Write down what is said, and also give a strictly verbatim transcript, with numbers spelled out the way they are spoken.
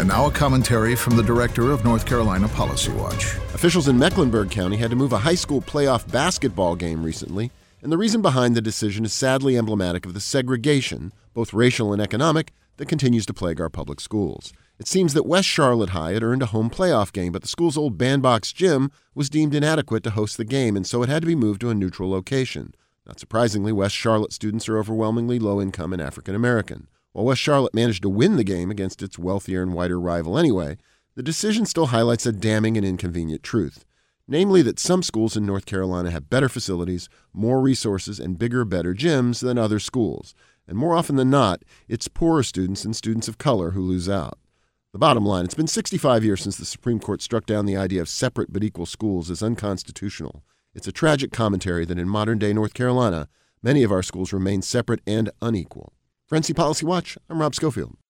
And now a commentary from the director of North Carolina Policy Watch. Officials in Mecklenburg County had to move a high school playoff basketball game recently, and the reason behind the decision is sadly emblematic of the segregation, both racial and economic, that continues to plague our public schools. It seems that West Charlotte High had earned a home playoff game, but the school's old bandbox gym was deemed inadequate to host the game, and so it had to be moved to a neutral location. Not surprisingly, West Charlotte students are overwhelmingly low-income and African American. While West Charlotte managed to win the game against its wealthier and whiter rival anyway, the decision still highlights a damning and inconvenient truth, namely that some schools in North Carolina have better facilities, more resources, and bigger, better gyms than other schools. And more often than not, it's poorer students and students of color who lose out. The bottom line, it's been sixty-five years since the Supreme Court struck down the idea of separate but equal schools as unconstitutional. It's a tragic commentary that in modern-day North Carolina, many of our schools remain separate and unequal. For N C Policy Watch, I'm Rob Schofield.